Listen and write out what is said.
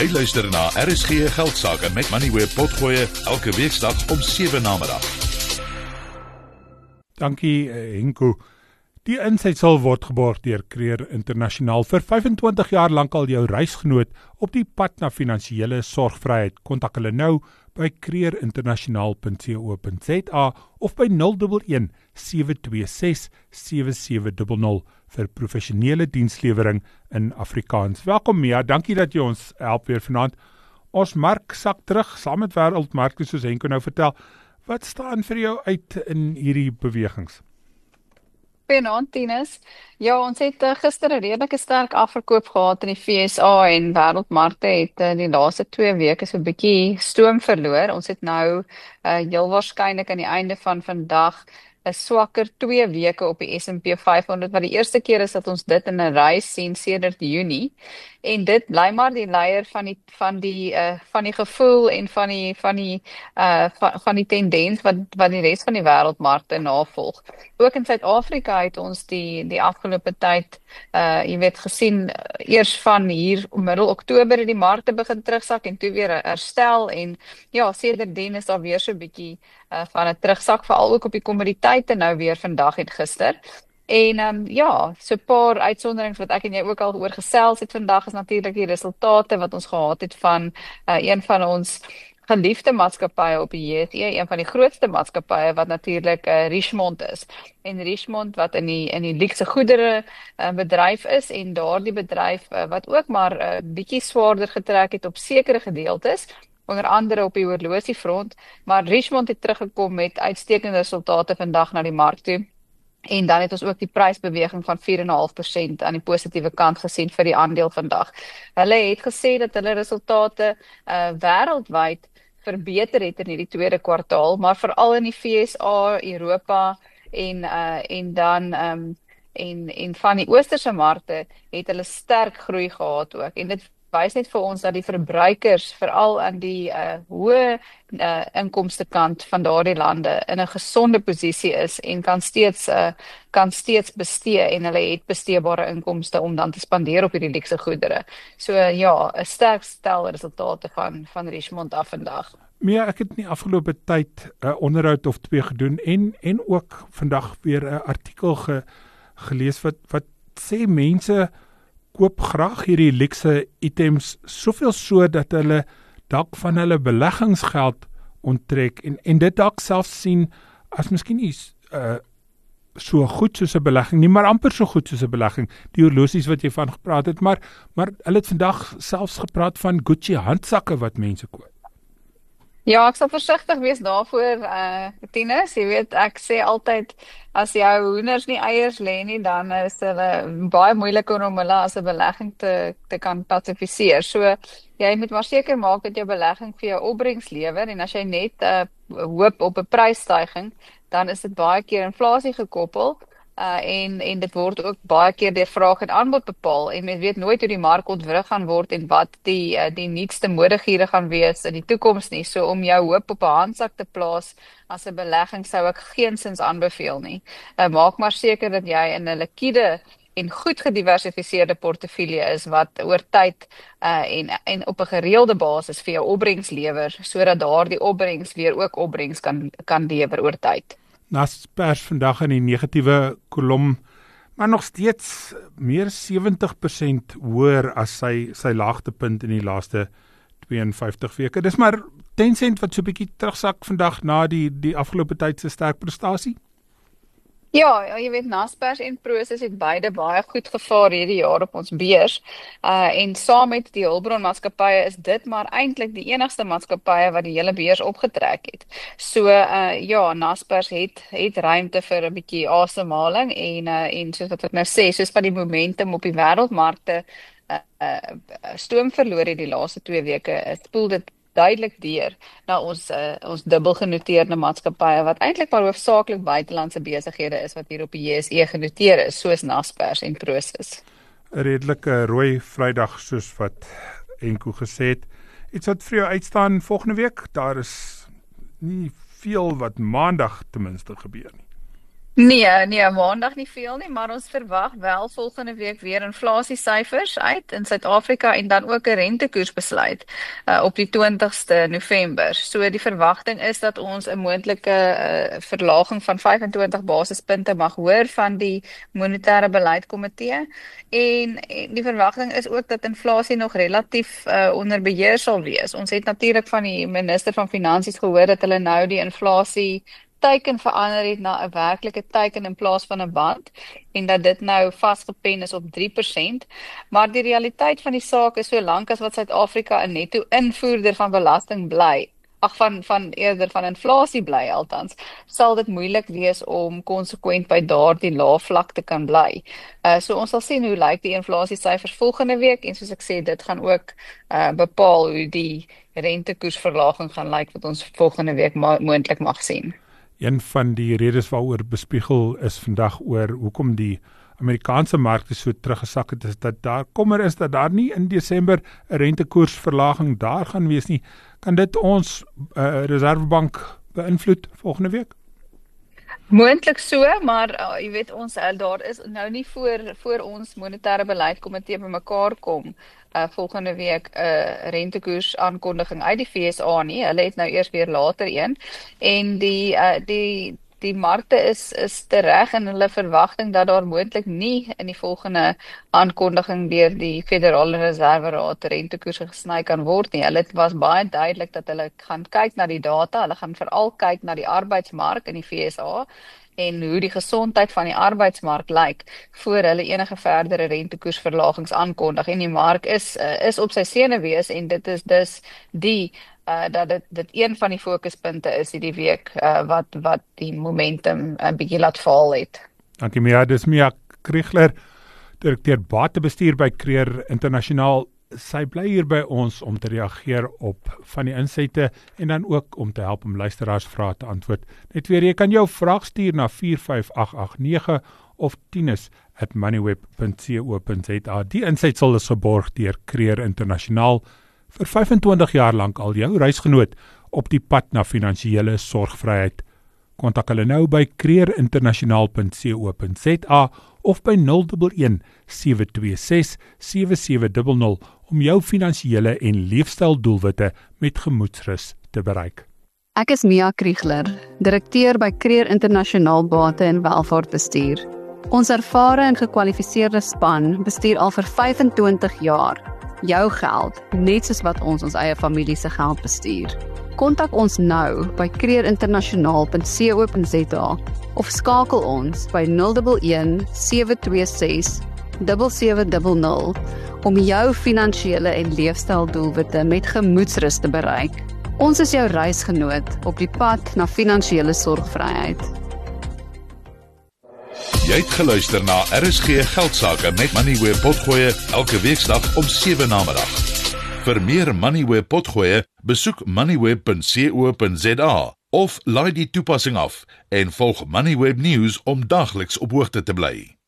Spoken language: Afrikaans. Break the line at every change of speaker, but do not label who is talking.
Jy luister na RSG Geldsaake met Moneyweb Potgoe elke weeksdag om 7 namiddag.
Dankie Henko. Die insytsel word geborg deur Creer Internasionaal. Vir 25 jaar lank al jou reisgenoot op die pad na finansiële sorgvryheid. Kontak hulle nou by creerinternasionaal.co.za of by 011 726 7700 vir professionele dienslewering in Afrikaans. Welkom Mia, dankie dat jy ons help weer vanaand. Ons mark sak terug, saam met wêreldmarkte soos Henko nou vertel. Wat staan vir jou uit in hierdie bewegings?
Goeienaand, Tinus. Ja, ons het gister 'n redelike sterk afverkoop gehad in die FSA en wêreldmarkte het die laaste 2 weke so 'n bietjie stoom verloor. Ons het nou heel waarskynlik aan die einde van vandag 'n swakker 2 weke op die S&P 500, wat die eerste keer is dat ons dit in 'n ry sien sedert Junie. En dit bly maar die leier van die gevoel en van die tendens wat die res van die wêreldmarkte navolg. Ook in Suid-Afrika het ons die afgelope tyd gesien, eers van hier middel Oktober het die markte begin terugsak en toe weer herstel en ja, sedertdien is daar weer so 'n bietjie van 'n terugsak, veral ook op die kommoditeite nou weer vandag en gister. En so 'n paar uitsonderings wat ek en jy ook al oor gesels het vandag is natuurlik die resultate wat ons gehad het van een van ons geliefde maatskappye op die JSE, een van die grootste maatskappye wat natuurlik Richemont is. En Richemont wat in die luukse goedere bedryf is en daardie bedryf wat ook maar bietjie swaarder getrek het op sekere gedeeltes, onder andere op die horlosiefront, maar Richemont het teruggekom met uitstekende resultate vandag na die mark toe. En dan het ons ook die prysbeweging van 4,5% aan die positiewe kant gesien vir die aandeel vandag. Hulle het gesê dat hulle resultate wêreldwyd verbeter het in hierdie tweede kwartaal, maar veral in die FSA, Europa en van die oosterse markte het hulle sterk groei gehad ook. En dit wys net vir ons dat die verbruikers veral aan die hoë inkomste kant van daardie lande in 'n gesonde posisie is en kan steeds bestee en hulle het besteebare inkomste om dan te spandeer op hierdie luukse goedere. So ja, 'n sterk stel resultate van Richemont af vandag.
Mia, ek het in die afgelope tyd 'n onderhoud of 2 gedoen en ook vandag weer 'n artikel gelees wat sê mense koop graag hierdie luukse items, soveel so dat hulle dalk van hulle beleggingsgeld onttrek en dit dalk self sien as miskien nie so goed soos 'n belegging nie, maar amper so goed soos 'n belegging. Die horlosies wat jy van gepraat het, maar hulle het vandag selfs gepraat van Gucci handsakke wat mense koop.
Ja, ek sal versigtig wees daarvoor, Tinus. Jy weet, ek sê altyd, as jou hoenders nie eiers lê nie, dan is hulle baie moeiliker om hulle as 'n belegging te kan klassifiseer. So, jy moet maar seker maak dat jou belegging vir jou opbrengs lewer, en as jy net hoop op 'n prysstygings, dan is dit baie keer inflasie gekoppel, en dit word ook baie keer deur vraag en aanbod bepaal, en mens weet nooit hoe die mark ontwrig gaan word en wat die nuutste modegiere gaan wees in die toekoms nie. So om jou hoop op 'n handsak te plaas as 'n belegging sou ek geensins aanbeveel nie. Maak maar seker dat jy in 'n likwide en goed gediversifiseerde portefeulje is wat oor tyd en op 'n gereelde basis vir jou opbrengs lewer, sodat daardie opbrengs weer ook opbrengs kan lewer oor tyd.
Naspers vandag in die negatiewe kolom, maar nog steeds meer 70% hoër as sy laagtepunt in die laaste 52 weke. Dis maar Tencent wat so 'n bietjie terugsak vandag na die afgelope tyd se sterk prestasie.
Ja, jy weet, Naspers en Prosus het beide baie goed gevaar hierdie jaar op ons beurs. En saam met die hulpbronmaatskappye is dit maar eintlik die enigste maatskappye wat die hele beurs opgetrek het. So ja, Naspers het ruimte vir 'n bietjie asemhaling en soos wat ek nou sê, soos van die momentum op die wêreldmarkte stoom verloor het die laaste 2 weke, spoel dit duidelik deur na ons dubbel genoteerde maatskappye wat eintlik maar hoofsaaklik buitelandse besighede is wat hier op die JSE genoteer is, soos Naspers en Prosus.
'n redelike rooi Vrydag soos wat Henko gesê het. Iets wat vir jou uitstaan volgende week, daar is nie veel wat Maandag ten minste gebeur nie.
Nee, maandag nie veel nie, maar ons verwag wel volgende week weer inflasiesyfers uit in Suid-Afrika en dan ook 'n rentekoersbesluit op die 20ste November. So die verwagting is dat ons 'n moontlike verlaging van 25 basispunte mag hoor van die monetêre beleidskomitee en die verwagting is ook dat inflasie nog relatief onder beheer sal wees. Ons het natuurlik van die minister van Finansies gehoor dat hulle nou die inflasie teiken verander het na 'n werklike teiken in plaas van 'n band en dat dit nou vasgepen is op 3%, maar die realiteit van die saak is solank as wat Suid-Afrika 'n netto invoerder van belasting bly, eerder van inflasie bly althans, sal dit moeilik wees om konsekwent by daardie lae vlak te kan bly. So ons sal sien hoe lyk die inflasiesyfers volgende week en soos ek sê, dit gaan ook bepaal hoe die rentekoersverlaging gaan lyk wat ons volgende week moontlik mag sien.
Een van die redes waaroor bespiegel is vandag oor hoekom die Amerikaanse markte so teruggesak het, is dat daar kommer is dat daar nie in Desember 'n rentekoersverlaging daar gaan wees nie. Kan dit ons Reservebank beïnvloed volgende week?
Moontlik so, maar jy weet ons daar is nou nie voor ons monetêre beleidskomitee bymekaar kom volgende week 'n rentekoers aankondiging uit die FSA nie. Hulle het nou eers weer later een en die markte is tereg in hulle verwagting dat daar moontlik nie in die volgende aankondiging deur die Federale Reserveraad rentekoerse gesny kan word nie. Hulle was baie duidelik dat hulle gaan kyk na die data, hulle gaan veral kyk na die arbeidsmark in die FSA en hoe die gesondheid van die arbeidsmark lyk voor hulle enige verdere rentekoersverlagings aankondig en die mark is op sy senuwees en dit is dus dat dit een van die fokuspunte is hierdie week wat die momentum 'n bietjie laat val het.
Dankie Mia, dis Mia Kriegler, direkteur batebestuur by Creer Internasionaal. Sy bly hier by ons om te reageer op van die insette en dan ook om te help om luisteraars vrae te antwoord. Net weer, jy kan jou vraag stuur na 45889 of tinus@moneyweb.co.za. Die insetsel is geborg deur Creer Internasionaal, vir 25 jaar lank al jou reisgenoot op die pad na finansiële sorgvryheid. Kontak hulle nou by creerinternasionaal.co.za of by 011 726 7700 om jou finansiële en leefstyldoelwitte met gemoedsrus te bereik.
Ek is Mia Kriegler, direkteur by Creer Internasionaal Bate en Welvaartbestuur. Ons ervare en gekwalifiseerde span bestuur al vir 25 jaar jou geld, net soos wat ons eie familie se geld bestuur. Kontak ons nou by creerinternasionaal.co.za of skakel ons by 011 726 7700 om jou finansiële en leefstyldoelwitte met gemoedsrus te bereik. Ons is jou reisgenoot op die pad na finansiële sorgvryheid.
Jy het geluister na RSG Geldsaake met Moneyweb Potgoe elke weeksdag om 7 namiddag. Vir meer Moneyweb Potgoe, besoek moneyweb.co.za of laai die toepassing af en volg Moneyweb News om dagliks op hoogte te bly.